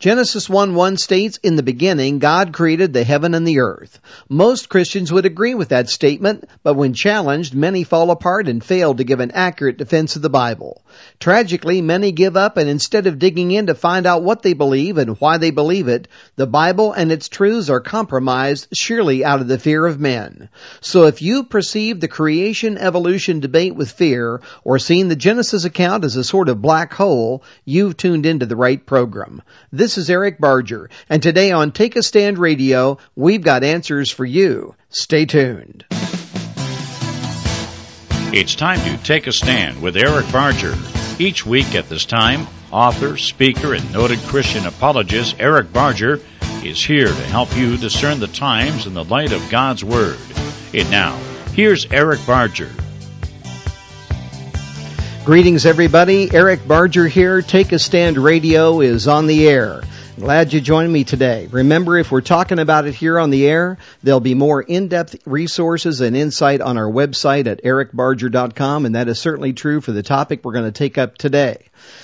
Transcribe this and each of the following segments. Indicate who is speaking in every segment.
Speaker 1: Genesis 1:1 states, "In the beginning, God created the heaven and the earth." Most Christians would agree with that statement, but when challenged, many fall apart and fail to give an accurate defense of the Bible. Tragically, many give up, and instead of digging in to find out what they believe and why they believe it, the Bible and its truths are compromised, surely out of the fear of men. So if you perceive the creation-evolution debate with fear, or seen the Genesis account as a sort of black hole, you've tuned into the right program. This is Eric Barger, and today on Take a Stand Radio, we've got answers for you. Stay tuned.
Speaker 2: It's time to Take a Stand with Eric Barger. Each week at this time, author, speaker, and noted Christian apologist Eric Barger is here to help you discern the times in the light of God's Word. And now, here's Eric Barger.
Speaker 1: Greetings, everybody. Eric Barger here. Take a Stand Radio is on the air. Glad you joined me today. Remember, if we're talking about it here on the air, there'll be more in-depth resources and insight on our website at ericbarger.com, and that is certainly true for the topic we're going to take up today.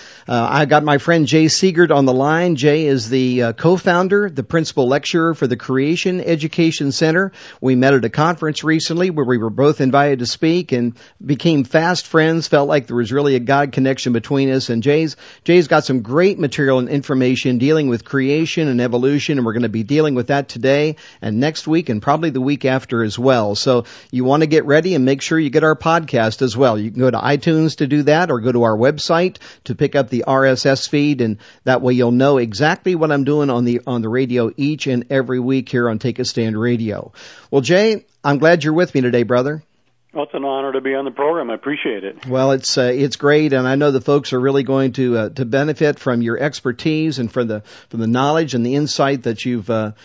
Speaker 1: I got my friend Jay Siegert on the line. Jay is the co-founder, the principal lecturer for the Creation Education Center. We met at a conference recently where we were both invited to speak and became fast friends, felt like there was really a God connection between us. And Jay's got some great material and information dealing with creation and evolution, and we're going to be dealing with that today and next week and probably the week after as well. So you want to get ready and make sure you get our podcast as well. You can go to iTunes to do that or go to our website to pick up the RSS feed, and that way you'll know exactly what I'm doing on the radio each and every week here on Take a Stand Radio. Well, Jay, I'm glad you're with me today, brother.
Speaker 3: Well, it's an honor to be on the program. I appreciate it.
Speaker 1: Well, it's great, and I know the folks are really going to benefit from your expertise and from the knowledge and the insight that you've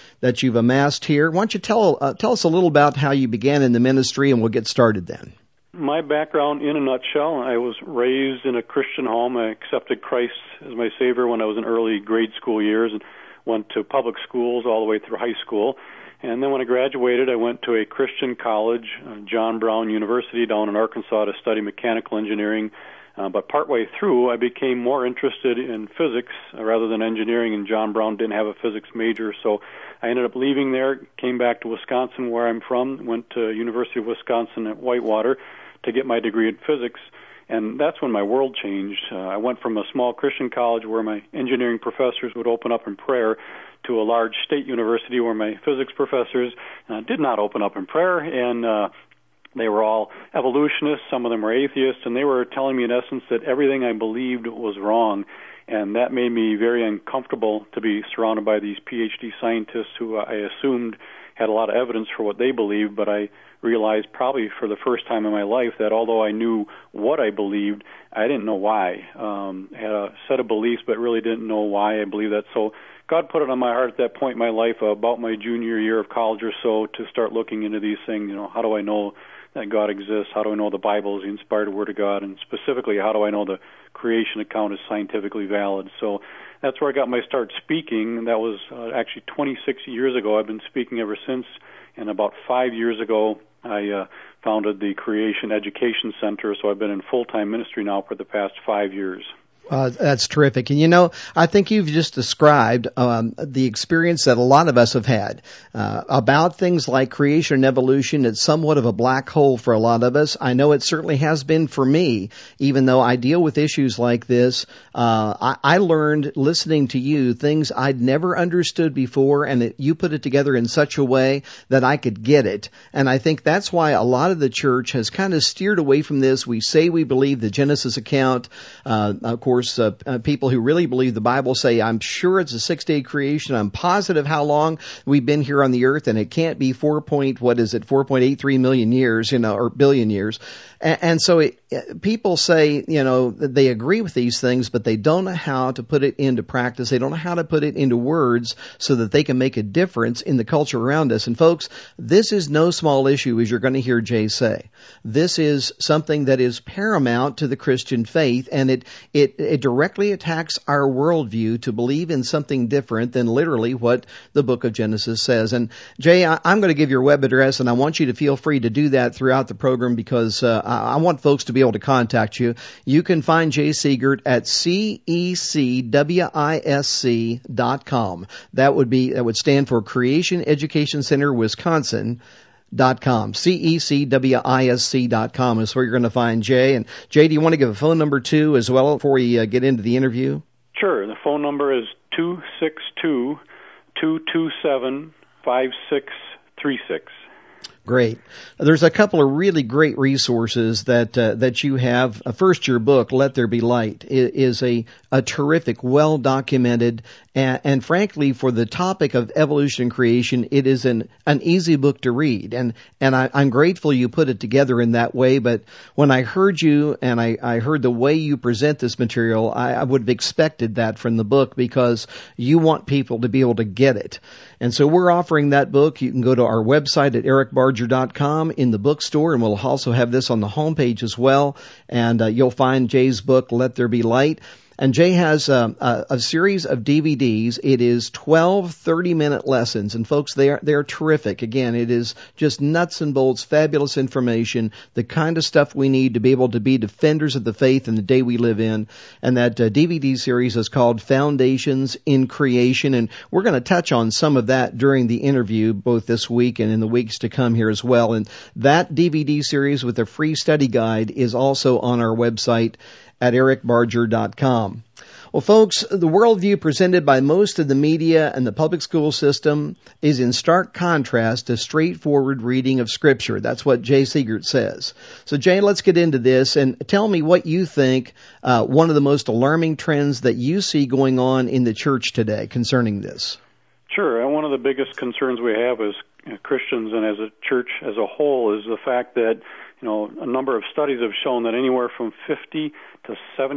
Speaker 1: amassed here. Why don't you tell us a little about how you began in the ministry, and we'll get started then.
Speaker 3: My background, in a nutshell, I was raised in a Christian home. I accepted Christ as my Savior when I was in early grade school years and went to public schools all the way through high school. And then when I graduated, I went to a Christian college, John Brown University down in Arkansas, to study mechanical engineering. But partway through, I became more interested in physics rather than engineering, and John Brown didn't have a physics major, so I ended up leaving there, came back to Wisconsin, where I'm from, went to University of Wisconsin at Whitewater to get my degree in physics, and that's when my world changed. I went from a small Christian college where my engineering professors would open up in prayer to a large state university where my physics professors did not open up in prayer, and they were all evolutionists, some of them were atheists, and they were telling me in essence that everything I believed was wrong, and that made me very uncomfortable to be surrounded by these PhD scientists who I assumed had a lot of evidence for what they believed, but I realized probably for the first time in my life that although I knew what I believed, I didn't know why. I had a set of beliefs, but really didn't know why I believed that. So God put it on my heart at that point in my life, about my junior year of college or so, to start looking into these things. How do I know that God exists? How do I know the Bible is the inspired Word of God? And specifically, how do I know the creation account is scientifically valid? So that's where I got my start speaking, and that was actually 26 years ago. I've been speaking ever since, and about 5 years ago, I founded the Creation Education Center, so I've been in full-time ministry now for the past 5 years.
Speaker 1: That's terrific. And I think you've just described the experience that a lot of us have had about things like creation and evolution. It's somewhat of a black hole for a lot of us. I know it certainly has been for me, even though I deal with issues like this. I learned listening to you things I'd never understood before, and you put it together in such a way that I could get it. And I think that's why a lot of the church has kind of steered away from this. We say we believe the Genesis account. Of course, people who really believe the Bible say, I'm sure it's a 6-day creation. I'm positive how long we've been here on the earth, and it can't be 4.83 million years, or billion years. And so people say, that they agree with these things, but they don't know how to put it into practice. They don't know how to put it into words so that they can make a difference in the culture around us. And folks, this is no small issue, as you're going to hear Jay say. This is something that is paramount to the Christian faith, and it it directly attacks our worldview to believe in something different than literally what the book of Genesis says. And Jay, I'm going to give your web address, and I want you to feel free to do that throughout the program because I want folks to be able to contact you. You can find Jay Seegert at CECWISC.com. That would stand for Creation Education Center Wisconsin. .com. CECWISC.com is where you're going to find Jay. And Jay, do you want to give a phone number too as well before we get into the interview?
Speaker 3: Sure. The phone number is 262-227-5636.
Speaker 1: Great. There's a couple of really great resources that you have. First, your book, Let There Be Light, is a terrific, well-documented, and frankly, for the topic of evolution and creation, it is an easy book to read. And I'm grateful you put it together in that way, but when I heard you and I heard the way you present this material, I would have expected that from the book because you want people to be able to get it. And so we're offering that book. You can go to our website at ericbarger.com in the bookstore, and we'll also have this on the homepage as well. And you'll find Jay's book, Let There Be Light. And Jay has a series of DVDs. It is 12 30-minute lessons. And folks, they are terrific. Again, it is just nuts and bolts, fabulous information, the kind of stuff we need to be able to be defenders of the faith in the day we live in. And that DVD series is called Foundations in Creation. And we're going to touch on some of that during the interview, both this week and in the weeks to come here as well. And that DVD series with a free study guide is also on our website at ericbarger.com. Well, folks, the worldview presented by most of the media and the public school system is in stark contrast to straightforward reading of Scripture. That's what Jay Seegert says. So, Jay, let's get into this and tell me what you think one of the most alarming trends that you see going on in the church today concerning this.
Speaker 3: Sure. And one of the biggest concerns we have as Christians and as a church as a whole is the fact that a number of studies have shown that anywhere from 50 to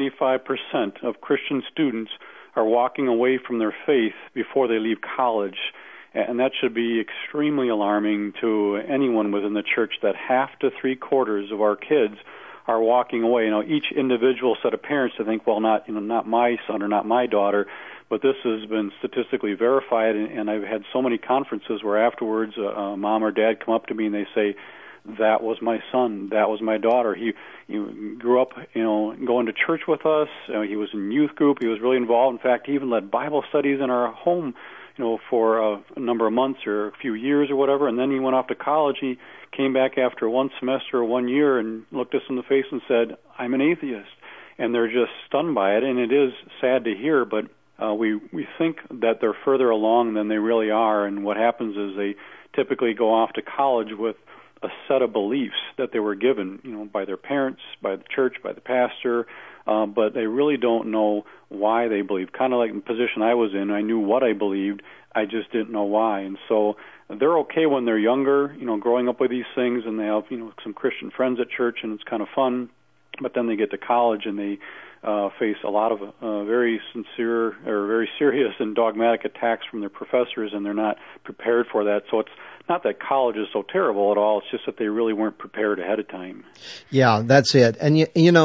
Speaker 3: 75% of Christian students are walking away from their faith before they leave college. And that should be extremely alarming to anyone within the church, that half to three-quarters of our kids are walking away. Each individual set of parents to think, well, not my son or not my daughter, but this has been statistically verified, and I've had so many conferences where afterwards mom or dad come up to me and they say, that was my son, that was my daughter. He grew up, going to church with us. He was in youth group. He was really involved. In fact, he even led Bible studies in our home, for a number of months or a few years or whatever. And then he went off to college. He came back after one semester or 1 year and looked us in the face and said, I'm an atheist. And they're just stunned by it. And it is sad to hear, but we think that they're further along than they really are. And what happens is they typically go off to college with a set of beliefs that they were given, by their parents, by the church, by the pastor, but they really don't know why they believe. Kind of like the position I was in, I knew what I believed, I just didn't know why. And so they're okay when they're younger, growing up with these things, and they have, some Christian friends at church, and it's kind of fun. But then they get to college and they face a lot of very sincere or very serious and dogmatic attacks from their professors, and they're not prepared for that. So it's not that college is so terrible at all. It's just that they really weren't prepared ahead of time.
Speaker 1: Yeah, that's it. And,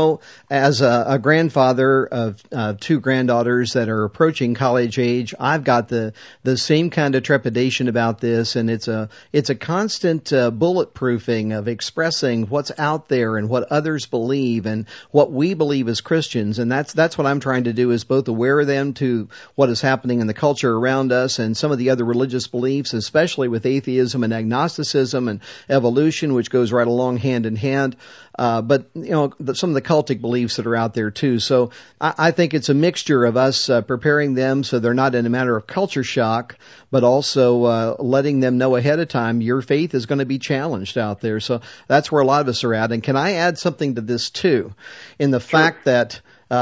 Speaker 1: as a grandfather of two granddaughters that are approaching college age, I've got the same kind of trepidation about this. And it's a constant bulletproofing of expressing what's out there and what others believe and what we believe as Christians. And that's what I'm trying to do, is both aware them to what is happening in the culture around us and some of the other religious beliefs, especially with atheism and agnosticism and evolution, which goes right along hand in hand. But some of the cultic beliefs that are out there too. So I think it's a mixture of us preparing them so they're not in a matter of culture shock, but also letting them know ahead of time your faith is going to be challenged out there. So that's where a lot of us are at. And can I add something to this too, in the fact that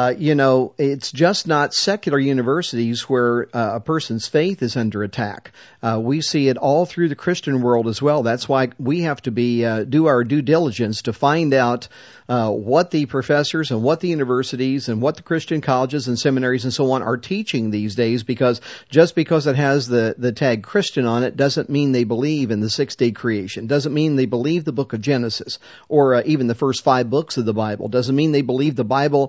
Speaker 1: it's just not secular universities where a person's faith is under attack. We see it all through the Christian world as well. That's why we have to do our due diligence to find out what the professors and what the universities and what the Christian colleges and seminaries and so on are teaching these days, because just because it has the tag Christian on it doesn't mean they believe in the six-day creation, doesn't mean they believe the book of Genesis or even the first 5 books of the Bible, doesn't mean they believe the Bible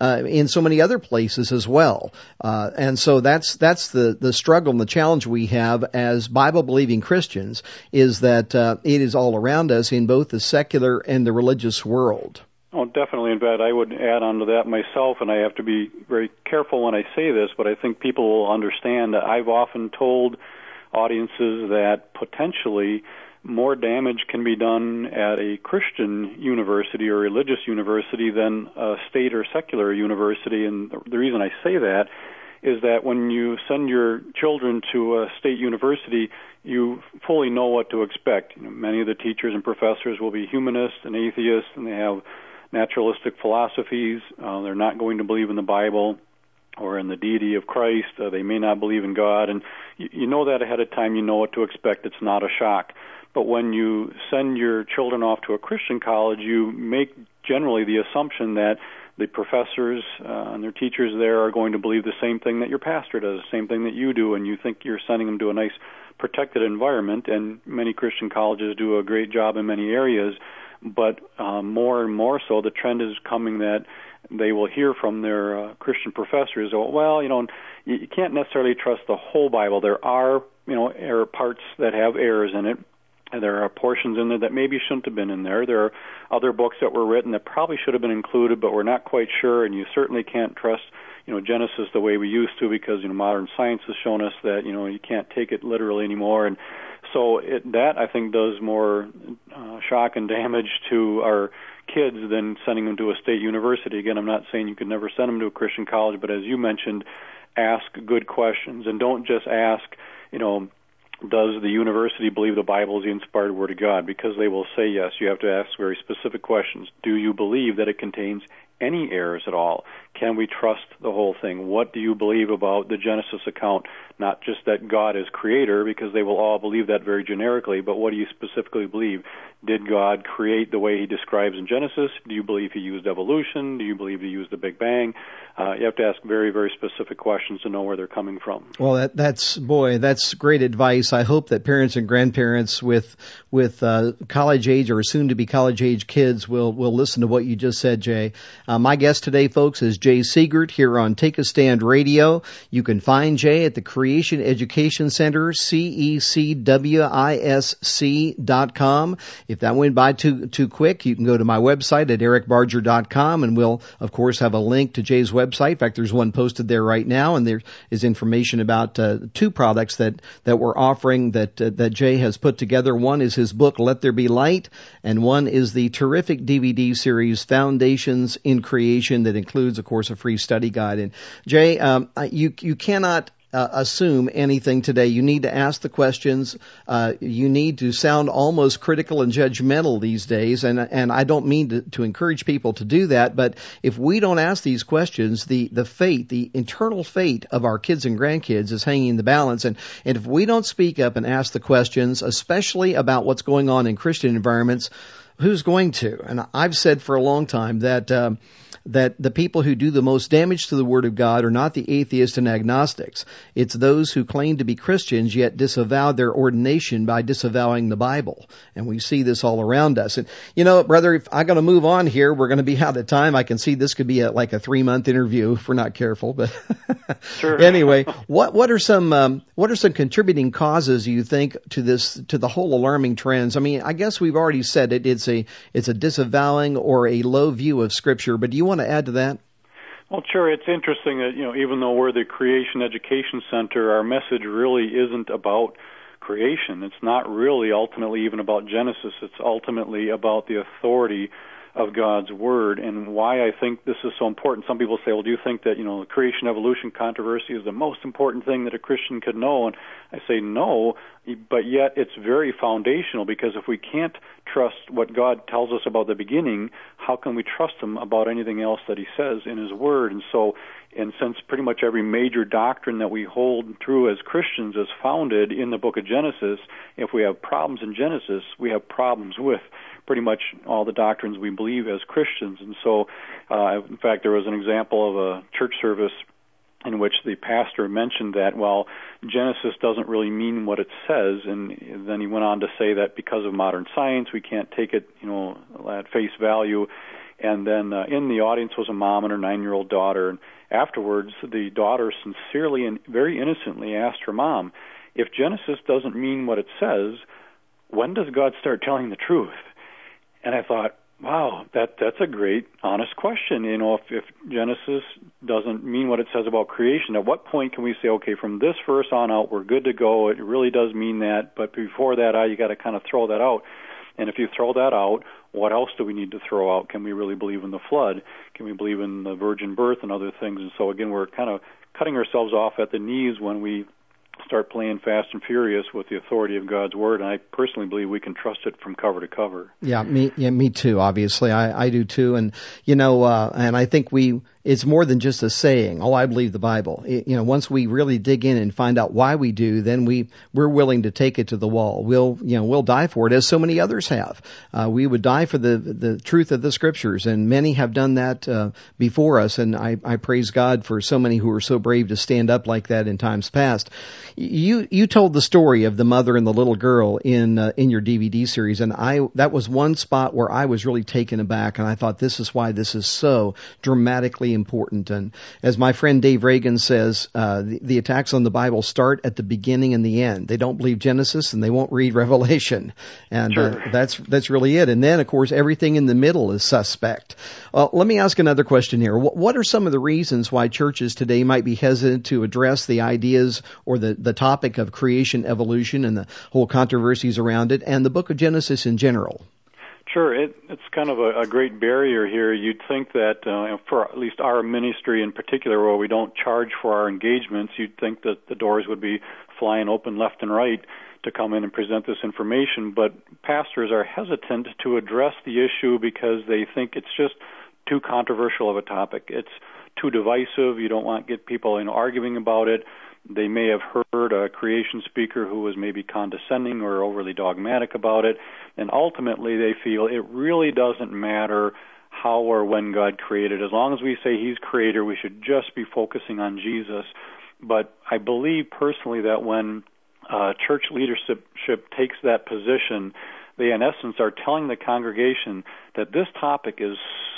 Speaker 1: in so many other places as well. And so that's the struggle and the challenge we have as Bible-believing Christians, is that it is all around us in both the secular and the religious world.
Speaker 3: Oh, definitely. In fact, I would add on to that myself, and I have to be very careful when I say this, but I think people will understand that I've often told audiences that potentially more damage can be done at a Christian university or religious university than a state or secular university. And the reason I say that is that when you send your children to a state university, you fully know what to expect. Many of the teachers and professors will be humanists and atheists, and they have naturalistic philosophies. They're not going to believe in the Bible or in the deity of Christ. They may not believe in God, and you know that ahead of time. You know what to expect. It's not a shock. But when you send your children off to a Christian college, you make generally the assumption that the professors and their teachers there are going to believe the same thing that your pastor does, the same thing that you do, and you think you're sending them to a nice protected environment. And many Christian colleges do a great job in many areas, but more and more so the trend is coming that they will hear from their Christian professors, well, you can't necessarily trust the whole Bible. There are, error parts that have errors in it, and there are portions in there that maybe shouldn't have been in there. There are other books that were written that probably should have been included, but we're not quite sure, and you certainly can't trust Genesis the way we used to, because modern science has shown us that you can't take it literally anymore. And so that, I think, does more shock and damage to our kids than sending them to a state university. Again, I'm not saying you could never send them to a Christian college, but as you mentioned, ask good questions, and don't just ask, does the university believe the Bible is the inspired Word of God? Because they will say yes. You have to ask very specific questions. Do you believe that it contains any errors at all? Can we trust the whole thing? What do you believe about the Genesis account? Not just that God is creator, because they will all believe that very generically, but what do you specifically believe? Did God create the way he describes in Genesis? Do you believe he used evolution? Do you believe he used the Big Bang? You have to ask very, very specific questions to know where they're coming from.
Speaker 1: Well, that's great advice. I hope that parents and grandparents with college age or soon to be college age kids will listen to what you just said, Jay. My guest today, folks, is Jay Seegert here on Take a Stand Radio. You can find Jay at the Creation Education Center, CECWISC.com. If that went by too quick, you can go to my website at ericbarger.com, and we'll, of course, have a link to Jay's website. In fact, there's one posted there right now, and there is information about two products that we're offering that Jay has put together. One is his book, Let There Be Light, and one is the terrific DVD series, Foundations in Creation, that includes, of course, a free study guide. And Jay, you cannot assume anything today. You need to ask the questions. You need to sound almost critical and judgmental these days. And I don't mean to encourage people to do that, but if we don't ask these questions, the fate, the internal fate of our kids and grandkids is hanging in the balance. And if we don't speak up and ask the questions, especially about what's going on in Christian environments, who's going to? And I've said for a long time that the people who do the most damage to the Word of God are not the atheists and agnostics. It's those who claim to be Christians yet disavow their ordination by disavowing the Bible. And we see this all around us. And, brother, if I'm going to move on here, we're going to be out of time. I can see this could be like a 3-month interview if we're not careful. But
Speaker 3: sure.
Speaker 1: Anyway, what are some contributing causes you think to the whole alarming trends? I mean, I guess we've already said it. It's a disavowing or a low view of Scripture. But do you want to add to that?
Speaker 3: Well, sure. It's interesting that, even though we're the Creation Education Center, our message really isn't about creation. It's not really ultimately even about Genesis. It's ultimately about the authority of God's Word. And why I think this is so important, some people say, well, do you think that, the creation evolution controversy is the most important thing that a Christian could know? And I say no, but yet it's very foundational, because if we can't trust what God tells us about the beginning, how can we trust Him about anything else that He says in His Word? And so, and since pretty much every major doctrine that we hold true as Christians is founded in the book of Genesis, if we have problems in Genesis, we have problems with pretty much all the doctrines we believe as Christians. And so, in fact, there was an example of a church service in which the pastor mentioned that, well, Genesis doesn't really mean what it says, and then he went on to say that because of modern science, we can't take it, at face value. And then in the audience was a mom and her 9-year-old daughter. And afterwards, the daughter sincerely and very innocently asked her mom, if Genesis doesn't mean what it says, when does God start telling the truth? And I thought, wow, that's a great, honest question. You know, if Genesis doesn't mean what it says about creation, at what point can we say, okay, from this verse on out, we're good to go? It really does mean that, but before that, you got to kind of throw that out. And if you throw that out, what else do we need to throw out? Can we really believe in the flood? Can we believe in the virgin birth and other things? And so, again, we're kind of cutting ourselves off at the knees when we start playing fast and furious with the authority of God's Word, and I personally believe we can trust it from cover to cover.
Speaker 1: Yeah, me too, obviously. I do too. And, and I think it's more than just a saying, I believe the Bible. Once we really dig in and find out why we do, then we're willing to take it to the wall. We'll die for it, as so many others have. We would die for the truth of the Scriptures, and many have done that before us, and I praise God for so many who are so brave to stand up like that in times past. You told the story of the mother and the little girl in your DVD series, and that was one spot where I was really taken aback, and I thought, this is why this is so dramatically important. And as my friend Dave Reagan says, the attacks on the Bible start at the beginning and the end. They don't believe Genesis and they won't read Revelation, and
Speaker 3: sure.
Speaker 1: That's really it. And then, of course, everything in the middle is suspect. Let me ask another question here. What are some of the reasons why churches today might be hesitant to address the ideas or the topic of creation, evolution, and the whole controversies around it, and the book of Genesis in general?
Speaker 3: Sure, it's kind of a great barrier here. You'd think that for at least our ministry in particular, where we don't charge for our engagements, you'd think that the doors would be flying open left and right to come in and present this information. But pastors are hesitant to address the issue because they think it's just too controversial of a topic. It's too divisive. You don't want to get people arguing about it. They may have heard a creation speaker who was maybe condescending or overly dogmatic about it, and ultimately they feel it really doesn't matter how or when God created. As long as we say He's Creator, we should just be focusing on Jesus. But I believe personally that when church leadership takes that position, they in essence are telling the congregation that this topic is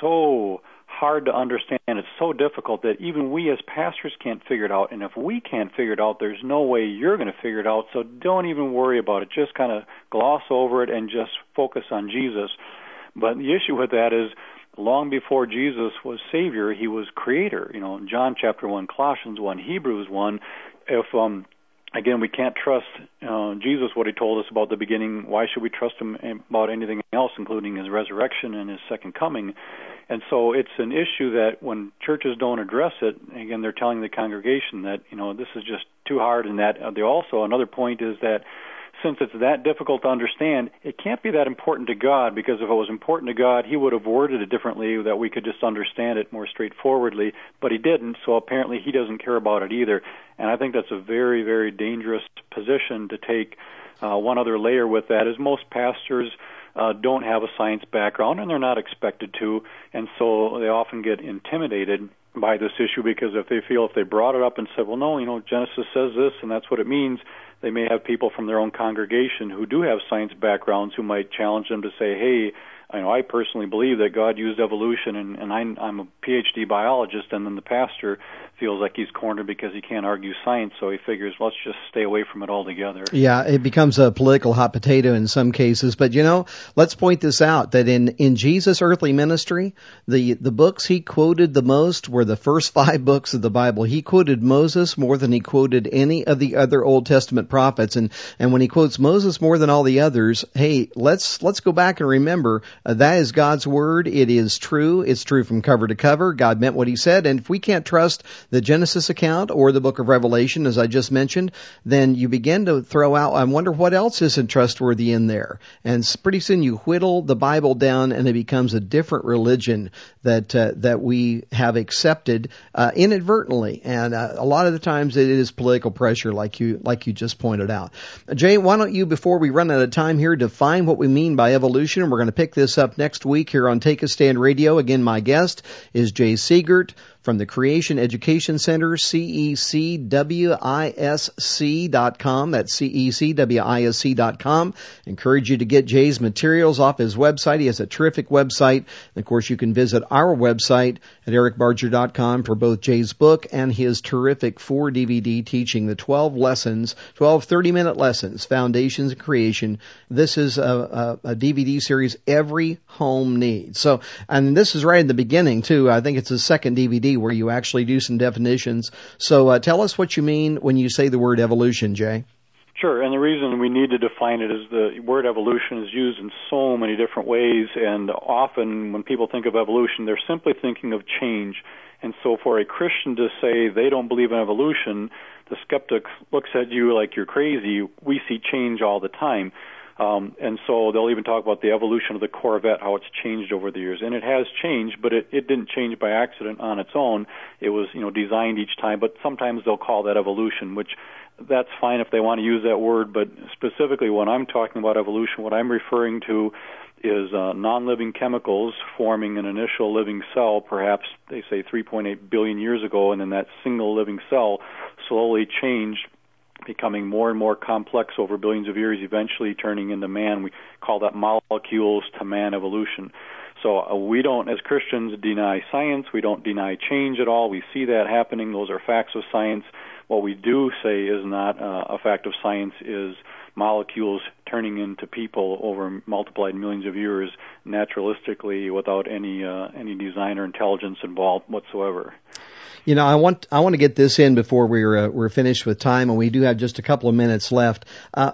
Speaker 3: so hard to understand, it's so difficult that even we as pastors can't figure it out, and if we can't figure it out, there's no way you're going to figure it out, so don't even worry about it. Just kind of gloss over it and just focus on Jesus. But the issue with that is, long before Jesus was Savior, He was Creator. In John chapter 1, Colossians 1, Hebrews 1, if again, we can't trust Jesus, what He told us about the beginning, why should we trust Him about anything else, including His resurrection and His second coming? And so it's an issue that when churches don't address it, again, they're telling the congregation that, this is just too hard, and that they also, another point is that since it's that difficult to understand, it can't be that important to God, because if it was important to God, He would have worded it differently, that we could just understand it more straightforwardly, but He didn't, so apparently He doesn't care about it either. And I think that's a very, very dangerous position to take. One other layer with that is most pastors don't have a science background, and they're not expected to, and so they often get intimidated by this issue, because if they brought it up and said, well, no, Genesis says this, and that's what it means, they may have people from their own congregation who do have science backgrounds who might challenge them to say, hey, I personally believe that God used evolution, and I'm a PhD biologist, and then the pastor feels like he's cornered because he can't argue science, so he figures, let's just stay away from it altogether.
Speaker 1: Yeah, it becomes a political hot potato in some cases, but let's point this out, that in Jesus' earthly ministry, the books He quoted the most were the first 5 books of the Bible. He quoted Moses more than He quoted any of the other Old Testament prophets, and when He quotes Moses more than all the others, hey, let's go back and remember, that is God's Word. It is true. It's true from cover to cover. God meant what He said. And if we can't trust the Genesis account or the book of Revelation, as I just mentioned, then you begin to throw out, I wonder what else isn't trustworthy in there. And pretty soon you whittle the Bible down, and it becomes a different religion that we have accepted inadvertently. And a lot of the times it is political pressure, like you just pointed out. Jay, why don't you, before we run out of time here, define what we mean by evolution? We're going to pick this up next week here on Take a Stand Radio. Again, my guest is Jay Seegert, from the Creation Education Center, CECWISC.com. That's CECWISC.com. Encourage you to get Jay's materials off his website. He has a terrific website. And of course, you can visit our website at ericbarger.com for both Jay's book and his terrific 4-DVD teaching, the 12 lessons, 12 30-minute lessons, Foundations of Creation. This is a DVD series every home needs. So, and this is right in the beginning, too. I think it's the second DVD where you actually do some definitions. So tell us what you mean when you say the word evolution, Jay.
Speaker 3: Sure, and the reason we need to define it is the word evolution is used in so many different ways, and often when people think of evolution, they're simply thinking of change. And so for a Christian to say they don't believe in evolution, the skeptic looks at you like you're crazy. We see change all the time. And so they'll even talk about the evolution of the Corvette, how it's changed over the years. And it has changed, but it didn't change by accident on its own. It was, designed each time, but sometimes they'll call that evolution, which that's fine if they want to use that word, but specifically when I'm talking about evolution, what I'm referring to is non-living chemicals forming an initial living cell, perhaps they say 3.8 billion years ago, and then that single living cell slowly changed, becoming more and more complex over billions of years, eventually turning into man. We call that molecules to man evolution. So we don't, as Christians, deny science. We don't deny change at all. We see that happening. Those are facts of science. What we do say is not a fact of science is molecules turning into people over multiplied millions of years naturalistically without any design or intelligence involved whatsoever.
Speaker 1: I want to get this in before we're finished with time, and we do have just a couple of minutes left.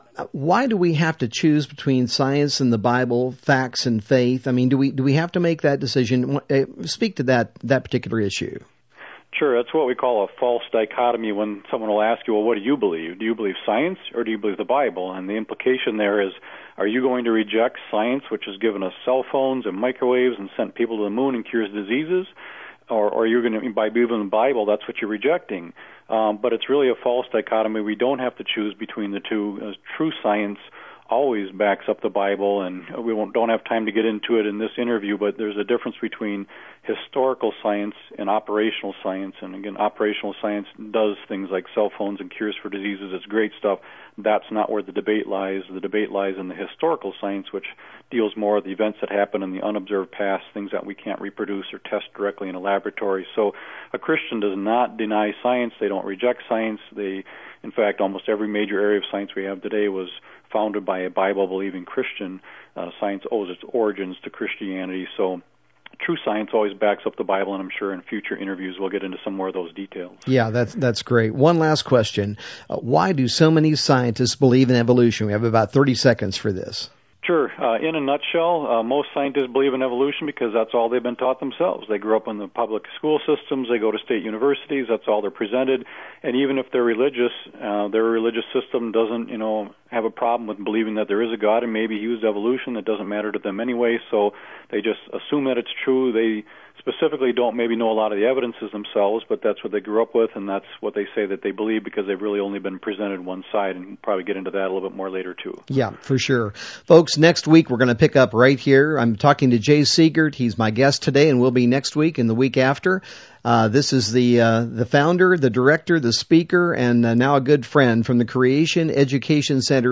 Speaker 1: Why do we have to choose between science and the Bible, facts and faith? I mean, do we have to make that decision? Speak to that particular issue.
Speaker 3: Sure, that's what we call a false dichotomy when someone will ask you, well, what do you believe? Do you believe science or do you believe the Bible? And the implication there is, are you going to reject science, which has given us cell phones and microwaves and sent people to the moon and cures diseases? Or are you going to, by believing in the Bible, that's what you're rejecting? But it's really a false dichotomy. We don't have to choose between the two. True science always backs up the Bible, and we don't have time to get into it in this interview, but there's a difference between historical science and operational science. And again, operational science does things like cell phones and cures for diseases. It's great stuff. That's not where the debate lies. The debate lies in the historical science, which deals more with the events that happen in the unobserved past, things that we can't reproduce or test directly in a laboratory. So a Christian does not deny science. They don't reject science. In fact, almost every major area of science we have today was founded by a Bible-believing Christian. Science owes its origins to Christianity. So true science always backs up the Bible, and I'm sure in future interviews we'll get into some more of those details. Yeah,
Speaker 1: that's great. One last question. Why do so many scientists believe in evolution? We have about 30 seconds for this.
Speaker 3: Sure. In a nutshell, most scientists believe in evolution because that's all they've been taught themselves. They grew up in the public school systems. They go to state universities. That's all they're presented. And even if they're religious, their religious system doesn't, have a problem with believing that there is a God and maybe he used evolution. That doesn't matter to them anyway. So they just assume that it's true. They specifically don't maybe know a lot of the evidences themselves, but that's what they grew up with, and that's what they say that they believe because they've really only been presented one side, and we'll probably get into that a little bit more later too.
Speaker 1: Yeah, for sure. Folks, next week we're going to pick up right here. I'm talking to Jay Siegert. He's my guest today and will be next week and the week after. This is the founder, the director, the speaker, and now a good friend from the Creation Education Center,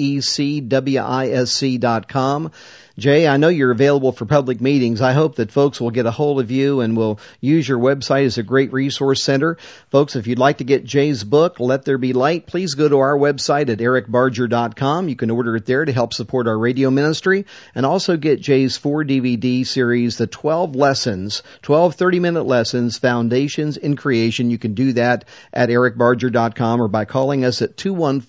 Speaker 1: CECWISC.com. Jay, I know you're available for public meetings. I hope that folks will get a hold of you and will use your website as a great resource center. Folks, if you'd like to get Jay's book, Let There Be Light, please go to our website at ericbarger.com. You can order it there to help support our radio ministry, and also get Jay's 4-DVD series, the 12 lessons, 12 30-minute lessons, Foundations in Creation. You can do that at ericbarger.com or by calling us at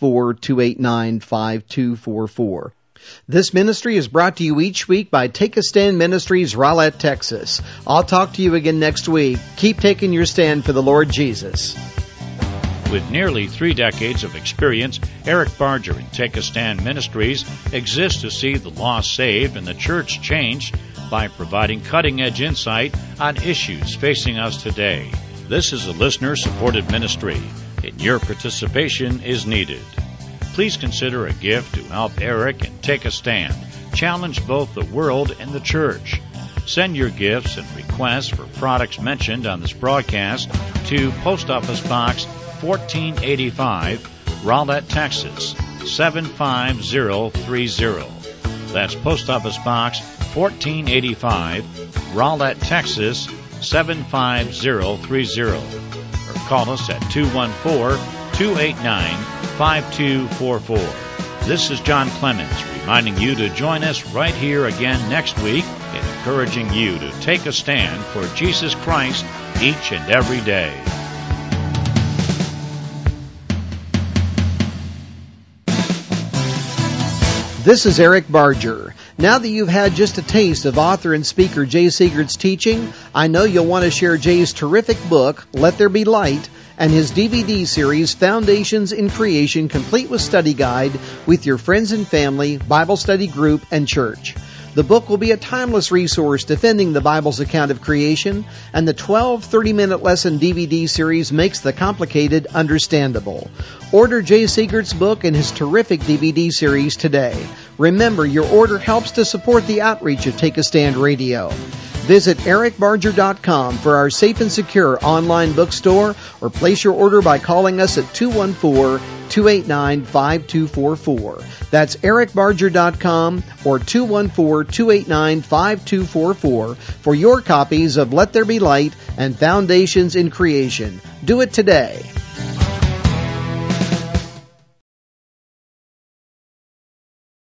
Speaker 1: 214-289-5244. This ministry is brought to you each week by Take a Stand Ministries, Rowlett, Texas. I'll talk to you again next week. Keep taking your stand for the Lord Jesus.
Speaker 2: With nearly 3 decades of experience, Eric Barger and Take a Stand Ministries exists to see the lost saved and the church changed by providing cutting-edge insight on issues facing us today. This is a listener-supported ministry, and your participation is needed. Please consider a gift to help Eric and Take a Stand challenge both the world and the church. Send your gifts and requests for products mentioned on this broadcast to Post Office Box 1485, Rowlett, Texas 75030. That's Post Office Box 1485, Rowlett, Texas 75030. Or call us at 214-289-5244. This is John Clemens reminding you to join us right here again next week and encouraging you to take a stand for Jesus Christ each and every day.
Speaker 1: This is Eric Barger. Now that you've had just a taste of author and speaker Jay Seegers' teaching, I know you'll want to share Jay's terrific book, Let There Be Light, and his DVD series, Foundations in Creation, complete with study guide, with your friends and family, Bible study group, and church. The book will be a timeless resource defending the Bible's account of creation, and the 12 30-minute lesson DVD series makes the complicated understandable. Order Jay Seegers' book and his terrific DVD series today. Remember, your order helps to support the outreach of Take a Stand Radio. Visit ericbarger.com for our safe and secure online bookstore, or place your order by calling us at 214-289-5244. That's ericbarger.com or 214-289-5244 for your copies of Let There Be Light and Foundations in Creation. Do it today.